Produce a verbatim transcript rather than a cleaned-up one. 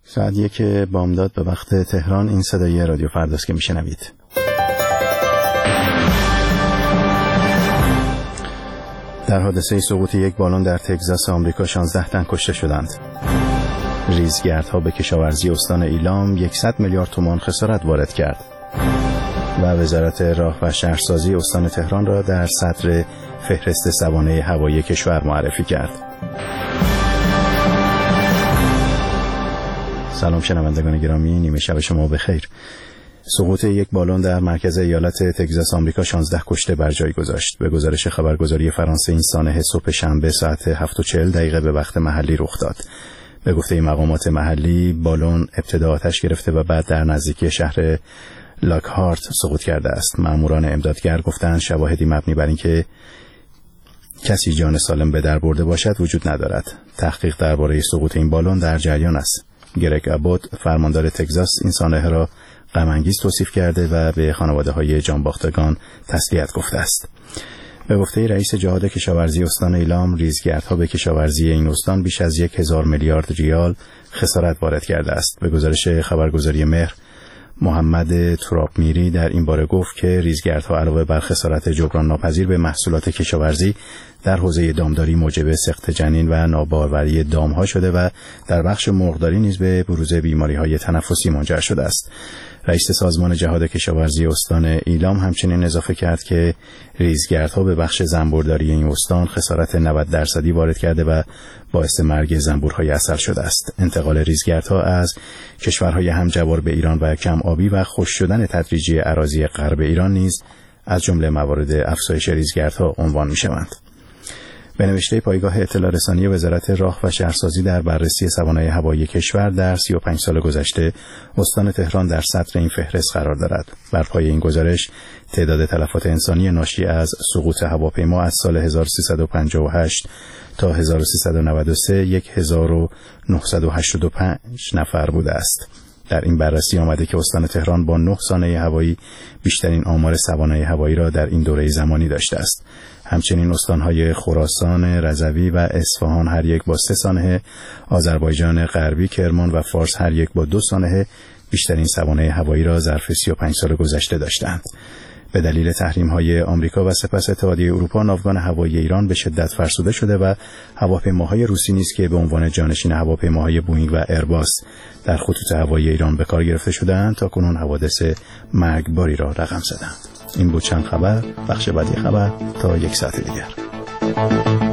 ساعت یک بامداد به وقت تهران. این صدای رادیو فرداست که میشنوید. در حادثه سقوط یک بالون در تگزاس آمریکا شانزده تن کشته شدند. ریزگردها به کشاورزی استان ایلام صد میلیارد تومان خسارت وارد کرد و وزارت راه و شهرسازی استان تهران را در صدر فهرست سوانح هوایی کشور معرفی کرد. سلام شنوندگان گرامی، نیمه شب شما بخیر. سقوط یک بالون در مرکز ایالت تگزاس آمریکا شانزده کشته بر جای گذاشت. به گزارش خبرگزاری فرانسه این سانحه صبح شنبه ساعت هفت و چهل دقیقه به وقت محلی رخ داد. به گفته مقامات محلی بالون ابتدا آتش گرفته و بعد در نزدیکی شهر لاکهارت سقوط کرده است. ماموران امدادگر گفتند شواهدی مبنی بر اینکه کسی جان سالم به در برده باشد وجود ندارد. تحقیق درباره سقوط این بالون در جریان است. گرگ ابوت فرماندار تگزاس این سانحه را غم انگیز توصیف کرده و به خانواده‌های جانباختگان تسلیت گفته است. به گفته رئیس جهاد کشاورزی استان ایلام، ریزگردها به کشاورزی این استان بیش از یک هزار میلیارد ریال خسارت وارد کرده است. به گزارش خبرگزاری مهر، محمد ترابمیری در این باره گفت که ریزگردها علاوه بر خسارت جبران ناپذیر به محصولات کشاورزی در حوزه دامداری موجب سقط جنین و ناباروری دامها شده و در بخش مرغداری نیز به بروز بیماری‌های تنفسی منجر شده است. رئیس سازمان جهاد کشاورزی استان ایلام همچنین اضافه کرد که ریزگردها به بخش زنبورداری این استان خسارت نود درصدی وارد کرده و باعث مرگ زنبورهای عسل شده است. انتقال ریزگردها از کشورهای همجوار به ایران و کم آبی و خشک شدن تدریجی اراضی غرب ایران نیز از جمله موارد افزایش ریزگردها عنوان می‌شوند. به نوشته پایگاه اطلاع رسانی وزارت راه و شهرسازی در بررسی سوانح هوایی کشور در سی و پنج سال گذشته استان تهران در صدر این فهرست قرار دارد. بر پایه این گزارش تعداد تلفات انسانی ناشی از سقوط هواپیما از سال هزار و سیصد و پنجاه و هشت تا هزار و سیصد و نود و سه هزار و نهصد و هشتاد و پنج نفر بوده است. در این بررسی آمده که استان تهران با نه سانحه هوایی بیشترین آمار سوانح هوایی را در این دوره زمانی داشته است. همچنین استانهای خراسان، رضوی و اصفهان هر یک با سه سانحه، آذربایجان غربی، کرمان و فارس هر یک با دو سانحه بیشترین سوانح هوایی را ظرف سی و پنج سال گذشته داشتند. به دلیل تحریم‌های آمریکا و سپس اتحادیه اروپا، ناوگان هوایی ایران به شدت فرسوده شده و هواپیماهای روسی نیز که به عنوان جانشین هواپیماهای بوئینگ و ایرباس در خطوط هوایی ایران به کار گرفته شدند تا کنون حوادث مرگباری را رقم زدند. این بود چند خبر. بخش بعدی خبر تا یک ساعت دیگر.